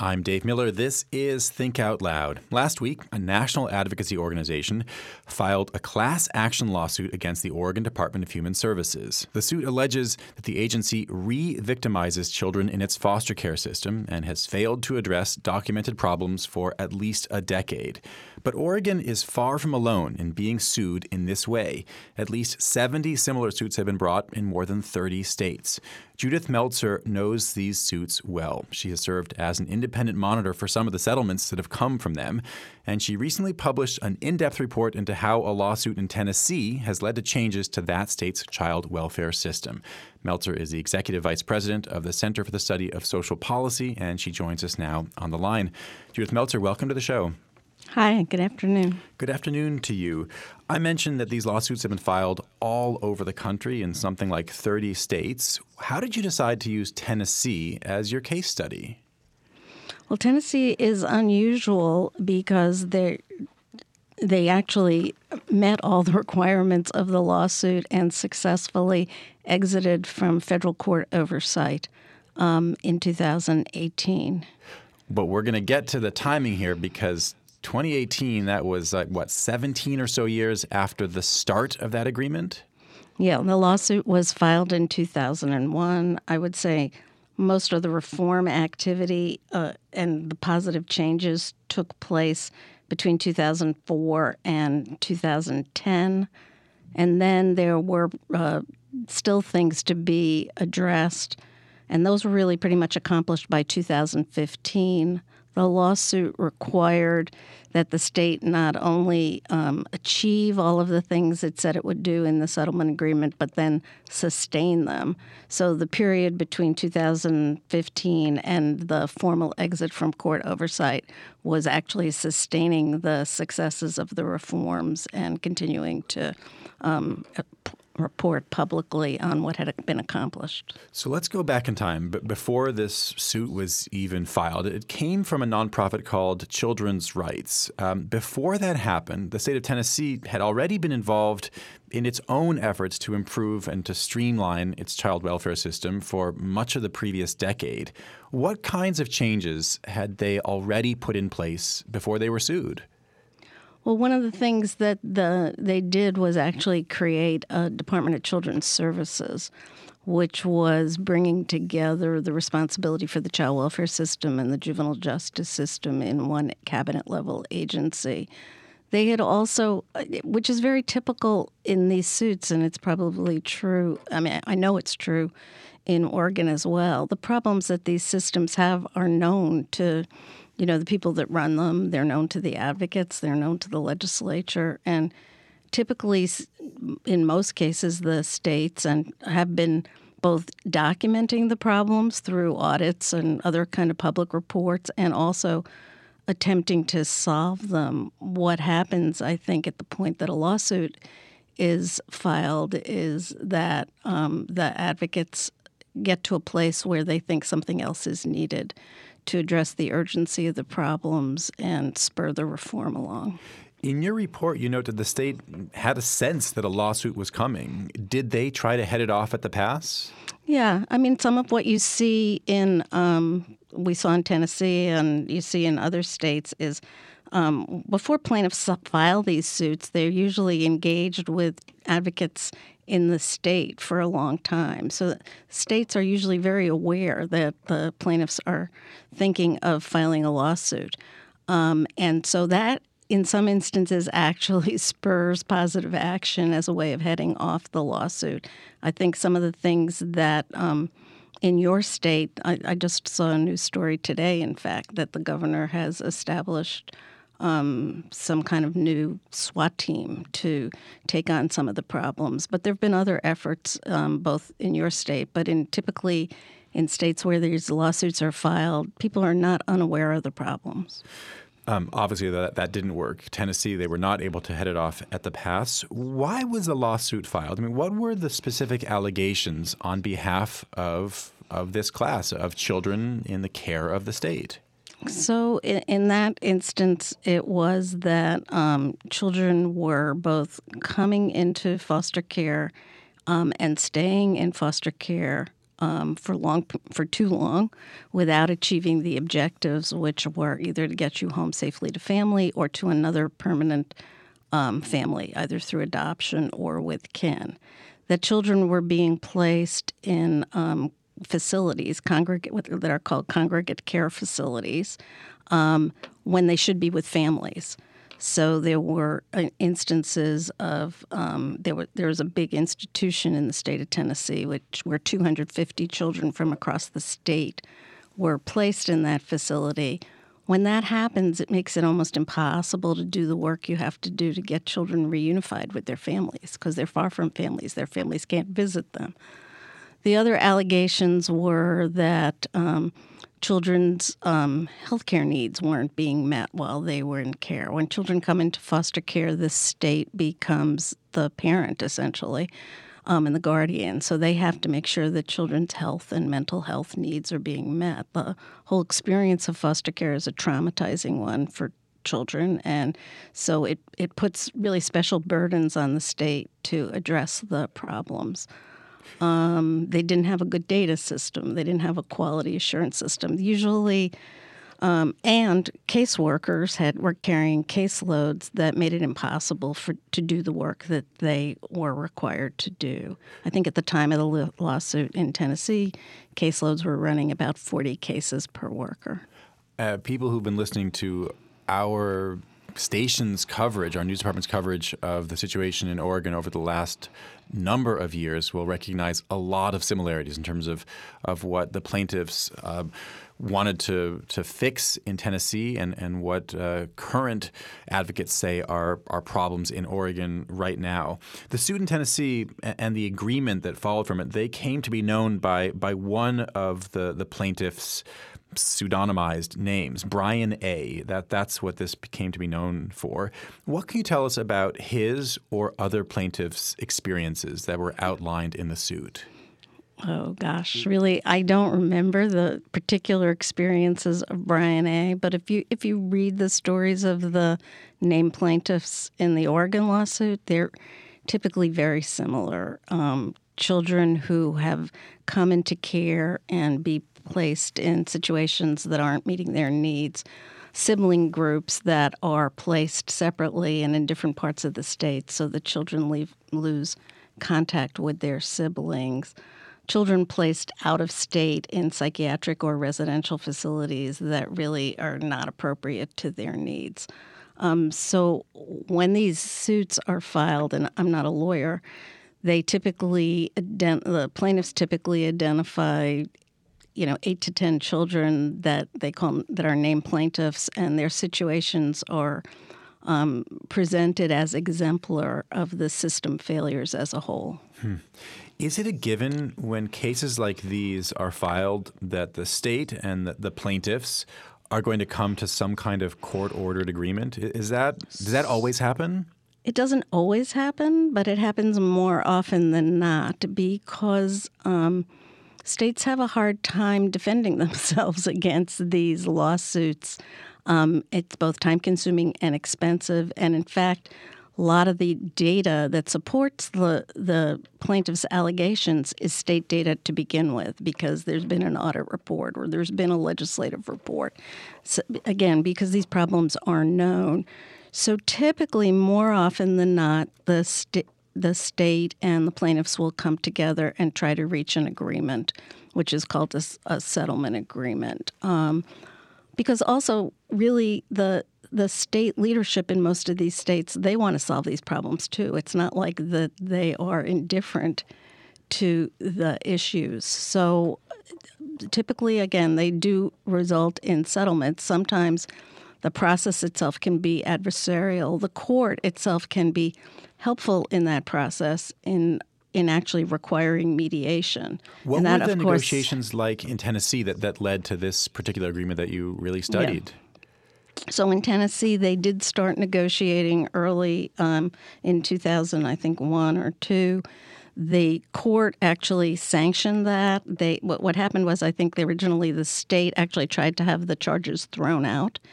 I'm Dave Miller. This is Think Out Loud. Last week, a national advocacy organization filed a class action lawsuit against the Oregon Department of Human Services. The suit alleges that the agency re-victimizes children in its foster care system and has failed to address documented problems for at least a decade. But Oregon is far from alone in being sued in this way. At least 70 similar suits have been brought in more than 30 states. Judith Meltzer knows these suits well. She has served as an independent monitor for some of the settlements that have come from them, and she recently published an in-depth report into how a lawsuit in Tennessee has led to changes to that state's child welfare system. Meltzer is the executive vice president of the Center for the Study of Social Policy, and she joins us now on the line. Judith Meltzer, welcome to the show. Hi, good afternoon. Good afternoon to you. I mentioned that these lawsuits have been filed all over the country in something like 30 states. How did you decide to use Tennessee as your case study? Well, Tennessee is unusual because they actually met all the requirements of the lawsuit and successfully exited from federal court oversight in 2018. But we're going to get to the timing here because 2018, that was 17 or so years after the start of that agreement? Yeah, the lawsuit was filed in 2001. I would say most of the reform activity and the positive changes took place between 2004 and 2010. And then there were still things to be addressed, and those were really pretty much accomplished by 2015. The lawsuit required that the state not only achieve all of the things it said it would do in the settlement agreement, but then sustain them. So the period between 2015 and the formal exit from court oversight was actually sustaining the successes of the reforms and continuing to report publicly on what had been accomplished. So let's go back in time. But before this suit was even filed, it came from a nonprofit called Children's Rights. Before that happened, the state of Tennessee had already been involved in its own efforts to improve and to streamline its child welfare system for much of the previous decade. What kinds of changes had they already put in place before they were sued? Well, one of the things that they did was actually create a Department of Children's Services, which was bringing together the responsibility for the child welfare system and the juvenile justice system in one cabinet-level agency. They had also, which is very typical in these suits, and it's probably true, I know it's true in Oregon as well. The problems that these systems have are known to the people that run them. They're known to the advocates. They're known to the legislature. And typically, in most cases, the states have been both documenting the problems through audits and other kind of public reports and also attempting to solve them. What happens, I think, at the point that a lawsuit is filed is that the advocates get to a place where they think something else is needed to address the urgency of the problems and spur the reform along. In your report, you note that the state had a sense that a lawsuit was coming. Did they try to head it off at the pass? Yeah. Some of what you see we saw in Tennessee and you see in other states is before plaintiffs file these suits, they're usually engaged with advocates in the state for a long time. So states are usually very aware that the plaintiffs are thinking of filing a lawsuit. And so that, in some instances, actually spurs positive action as a way of heading off the lawsuit. I think some of the things that in your state, I just saw a news story today, in fact, that the governor has established some kind of new SWAT team to take on some of the problems. But there have been other efforts, both in your state, but typically in states where these lawsuits are filed, people are not unaware of the problems. Obviously, that didn't work. Tennessee, they were not able to head it off at the pass. Why was the lawsuit filed? What were the specific allegations on behalf of this class of children in the care of the state? So in that instance, it was that children were both coming into foster care and staying in foster care for too long without achieving the objectives, which were either to get you home safely to family or to another permanent family, either through adoption or with kin. That children were being placed in facilities, that are called congregate care facilities, when they should be with families. So there were instances of there was a big institution in the state of Tennessee where 250 children from across the state were placed in that facility. When that happens, it makes it almost impossible to do the work you have to do to get children reunified with their families because they're far from families. Their families can't visit them. The other allegations were that children's health care needs weren't being met while they were in care. When children come into foster care, the state becomes the parent, essentially, and the guardian. So they have to make sure that children's health and mental health needs are being met. The whole experience of foster care is a traumatizing one for children, and so it puts really special burdens on the state to address the problems. They didn't have a good data system. They didn't have a quality assurance system. Usually, and caseworkers were carrying caseloads that made it impossible to do the work that they were required to do. I think at the time of the lawsuit in Tennessee, caseloads were running about 40 cases per worker. People who've been listening to our station's coverage, our news department's coverage of the situation in Oregon over the last number of years will recognize a lot of similarities in terms of what the plaintiffs wanted to fix in Tennessee and what current advocates say are problems in Oregon right now. The suit in Tennessee and the agreement that followed from it, they came to be known by one of the plaintiffs' pseudonymized names, Brian A. That's what this came to be known for. What can you tell us about his or other plaintiffs' experiences that were outlined in the suit? Oh, gosh. Really, I don't remember the particular experiences of Brian A., but if you read the stories of the named plaintiffs in the Oregon lawsuit, they're typically very similar. Children who have come into care and be placed in situations that aren't meeting their needs, sibling groups that are placed separately and in different parts of the state so the children lose contact with their siblings, children placed out of state in psychiatric or residential facilities that really are not appropriate to their needs. So when these suits are filed, and I'm not a lawyer, the plaintiffs typically identify 8 to 10 children that they call that are named plaintiffs, and their situations are presented as exemplar of the system failures as a whole. Is it a given when cases like these are filed that the state and the plaintiffs are going to come to some kind of court-ordered agreement? Does that always happen? It doesn't always happen, but it happens more often than not because states have a hard time defending themselves against these lawsuits. It's both time-consuming and expensive, and in fact, a lot of the data that supports the plaintiff's allegations is state data to begin with because there's been an audit report or there's been a legislative report. So, again, because these problems are known. So typically, more often than not, the state and the plaintiffs will come together and try to reach an agreement, which is called a settlement agreement. Because also, really, the state leadership in most of these states, they want to solve these problems too. It's not like that they are indifferent to the issues. So typically, again, they do result in settlements. Sometimes the process itself can be adversarial. The court itself can be helpful in that process in actually requiring mediation. What were the negotiations like in Tennessee that led to this particular agreement that you really studied? Yeah. So in Tennessee, they did start negotiating early in 2000, I think, 1 or 2. The court actually sanctioned that. What happened was, I think originally the state actually tried to have the charges thrown out.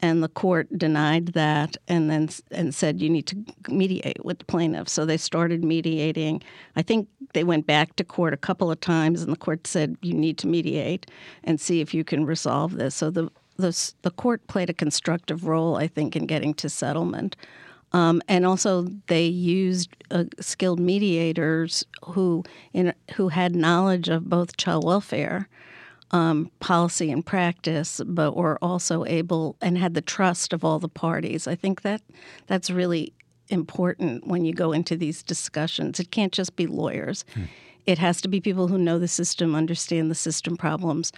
and the court denied that and said you need to mediate with the plaintiff. So they started mediating. I think they went back to court a couple of times, and the court said you need to mediate and see if you can resolve this. So the court played a constructive role, I think, in getting to settlement. And also, they used skilled mediators who had knowledge of both child welfare policy and practice, but were also able and had the trust of all the parties. I think that's really important when you go into these discussions. It can't just be lawyers. It has to be people who know the system, understand the system problems,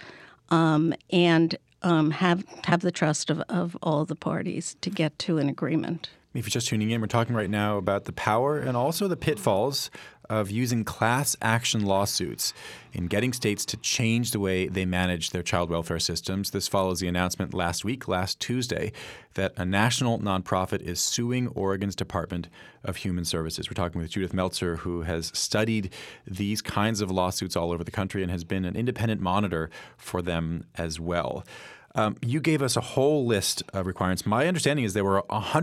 and have the trust of all the parties to get to an agreement. If you're just tuning in, we're talking right now about the power and also the pitfalls of using class action lawsuits in getting states to change the way they manage their child welfare systems. This follows the announcement last Tuesday, that a national nonprofit is suing Oregon's Department of Human Services. We're talking with Judith Meltzer, who has studied these kinds of lawsuits all over the country and has been an independent monitor for them as well. You gave us a whole list of requirements. My understanding is there were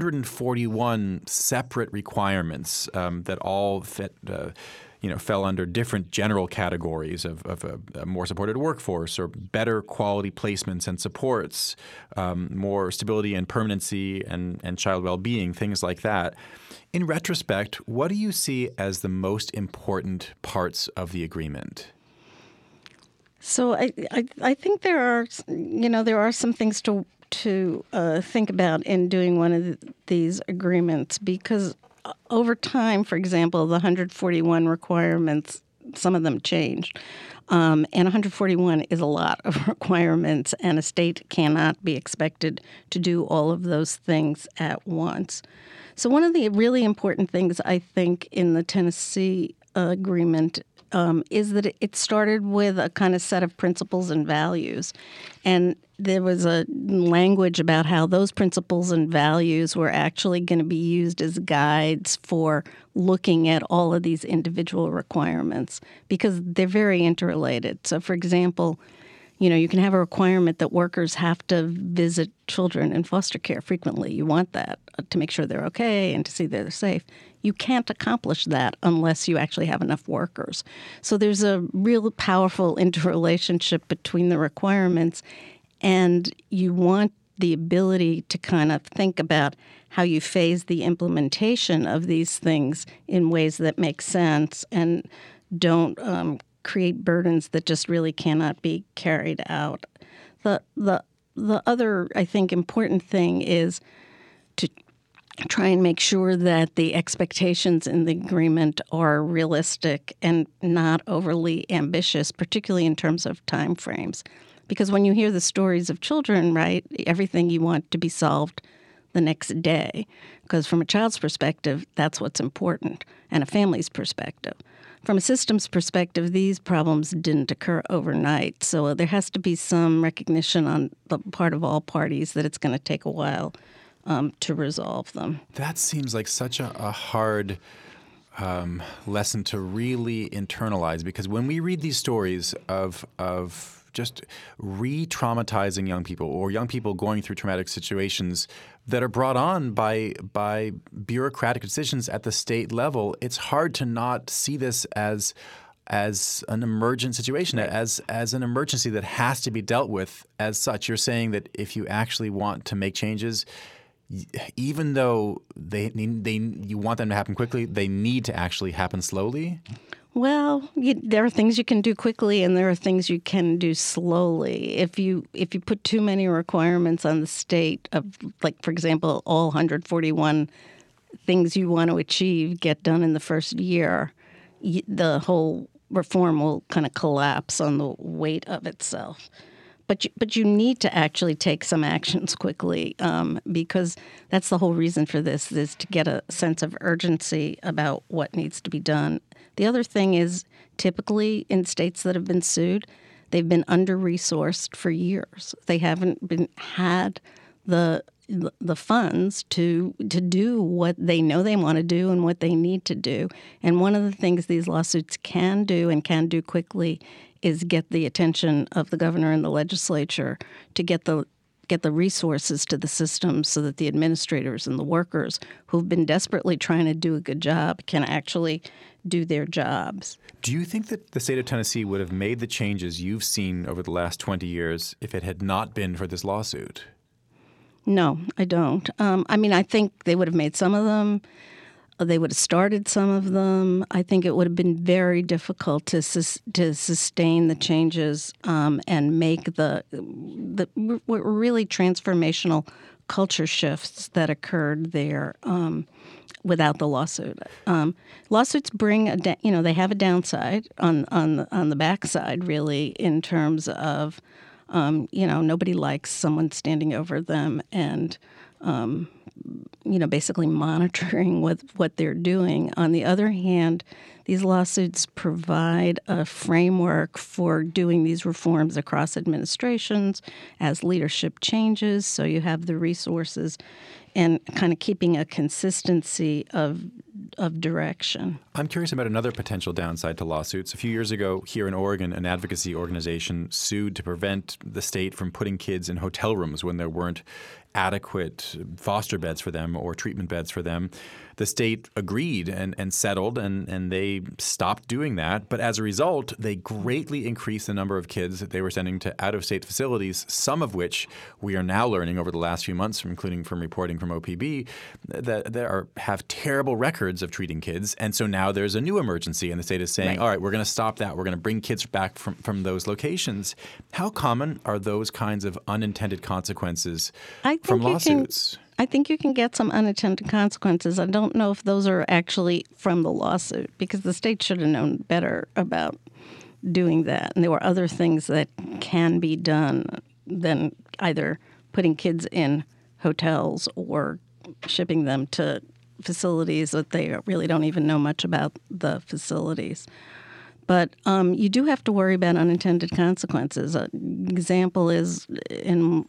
141 separate requirements that all fell under different general categories of a more supported workforce or better quality placements and supports, more stability and permanency and child well-being, things like that. In retrospect, what do you see as the most important parts of the agreement? So I think there are some things to think about in doing one of these agreements, because over time, for example, the 141 requirements, some of them changed, and 141 is a lot of requirements, and a state cannot be expected to do all of those things at once. So one of the really important things I think in the Tennessee agreement is that it started with a kind of set of principles and values. And there was a language about how those principles and values were actually going to be used as guides for looking at all of these individual requirements, because they're very interrelated. So, for example, you can have a requirement that workers have to visit children in foster care frequently. You want that to make sure they're okay and to see they're safe. You can't accomplish that unless you actually have enough workers. So there's a real powerful interrelationship between the requirements, and you want the ability to kind of think about how you phase the implementation of these things in ways that make sense and don't create burdens that just really cannot be carried out. The other, I think, important thing is to try and make sure that the expectations in the agreement are realistic and not overly ambitious, particularly in terms of time frames. Because when you hear the stories of children, right, everything you want to be solved the next day. Because from a child's perspective, that's what's important, and a family's perspective. From a systems perspective, these problems didn't occur overnight. So there has to be some recognition on the part of all parties that it's going to take a while to resolve them. That seems like such a hard lesson to really internalize, because when we read these stories of just re-traumatizing young people or young people going through traumatic situations that are brought on by bureaucratic decisions at the state level, it's hard to not see this as an emergent situation, right, as an emergency that has to be dealt with as such. You're saying that if you actually want to make changes, even though you want them to happen quickly, they need to actually happen slowly? Well, there are things you can do quickly, and there are things you can do slowly. If you put too many requirements on the state of, like, for example, all 141 things you want to achieve get done in the first year, the whole reform will kind of collapse on the weight of itself. But you need to actually take some actions quickly, because that's the whole reason for this, is to get a sense of urgency about what needs to be done. The other thing is, typically in states that have been sued, they've been under-resourced for years. They haven't had the funds to do what they know they want to do and what they need to do. And one of the things these lawsuits can do, and can do quickly, is get the attention of the governor and the legislature to get get the resources to the system so that the administrators and the workers who've been desperately trying to do a good job can actually do their jobs. Do you think that the state of Tennessee would have made the changes you've seen over the last 20 years if it had not been for this lawsuit? No, I don't. I think they would have made some of them. They would have started some of them. I think it would have been very difficult to sustain the changes and make the really transformational culture shifts that occurred there without the lawsuit. Lawsuits bring they have a downside on the backside, really, in terms of nobody likes someone standing over them and basically monitoring what they're doing. On the other hand, these lawsuits provide a framework for doing these reforms across administrations as leadership changes, so you have the resources and kind of keeping a consistency of direction. I'm curious about another potential downside to lawsuits. A few years ago here in Oregon, an advocacy organization sued to prevent the state from putting kids in hotel rooms when there weren't adequate foster beds for them or treatment beds for them. The state agreed and settled, and they stopped doing that. But as a result, they greatly increased the number of kids that they were sending to out-of-state facilities, some of which we are now learning over the last few months, including from reporting from OPB, that have terrible records of treating kids. And so now there's a new emergency, and the state is saying, all right, we're going to stop that. We're going to bring kids back from those locations. How common are those kinds of unintended consequences from lawsuits? I think you can get some unintended consequences. I don't know if those are actually from the lawsuit, because the state should have known better about doing that. And there were other things that can be done than either putting kids in hotels or shipping them to facilities that they really don't even know much about the facilities. But you do have to worry about unintended consequences. An example is in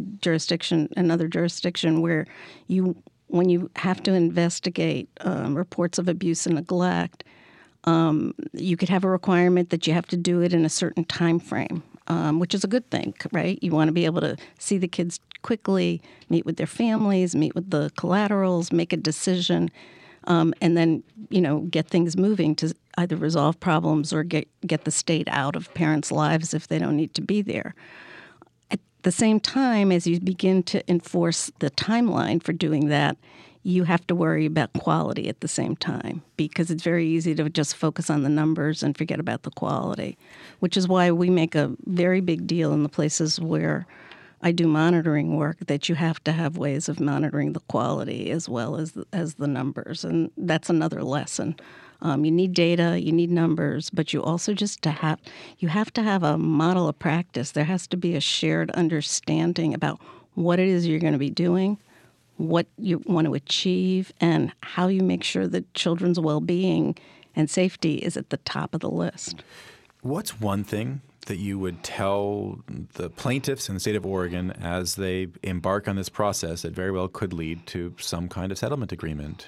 another jurisdiction where when you have to investigate reports of abuse and neglect, you could have a requirement that you have to do it in a certain time frame, which is a good thing, right? You want to be able to see the kids quickly, meet with their families, meet with the collaterals, make a decision, and then, get things moving to either resolve problems or get the state out of parents' lives if they don't need to be there. At the same time, as you begin to enforce the timeline for doing that, you have to worry about quality at the same time, because it's very easy to just focus on the numbers and forget about the quality, which is why we make a very big deal in the places where I do monitoring work that you have to have ways of monitoring the quality as well as the numbers. And that's another lesson. You need data, you need numbers, but you also you have to have a model of practice. There has to be a shared understanding about what it is you're going to be doing, what you want to achieve, and how you make sure that children's well-being and safety is at the top of the list. What's one thing that you would tell the plaintiffs in the state of Oregon as they embark on this process that very well could lead to some kind of settlement agreement?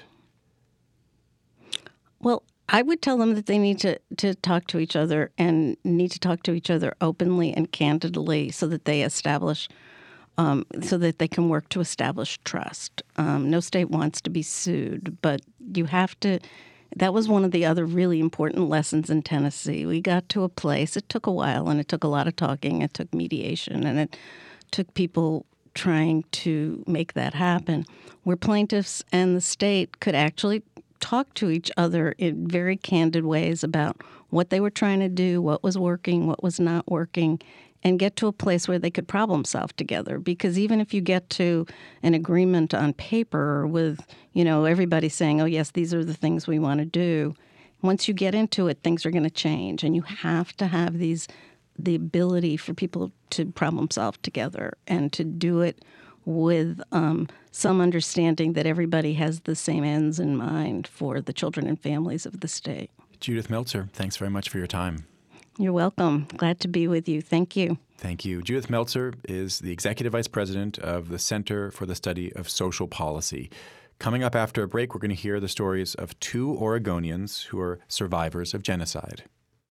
Well, I would tell them that they need to talk to each other and need to talk to each other openly and candidly so that they so that they can work to establish trust. No state wants to be sued, but you have to. That was one of the other really important lessons in Tennessee. We got to a place, it took a while, and it took a lot of talking, it took mediation, and it took people trying to make that happen, where plaintiffs and the state could actually talk to each other in very candid ways about what they were trying to do, what was working, what was not working, and get to a place where they could problem solve together. Because even if you get to an agreement on paper with, everybody saying, oh, yes, these are the things we want to do, once you get into it, things are going to change. And you have to have the ability for people to problem solve together and to do it with some understanding that everybody has the same ends in mind for the children and families of the state. Judith Meltzer, thanks very much for your time. You're welcome. Glad to be with you. Thank you. Thank you. Judith Meltzer is the Executive Vice President of the Center for the Study of Social Policy. Coming up after a break, we're going to hear the stories of two Oregonians who are survivors of genocide.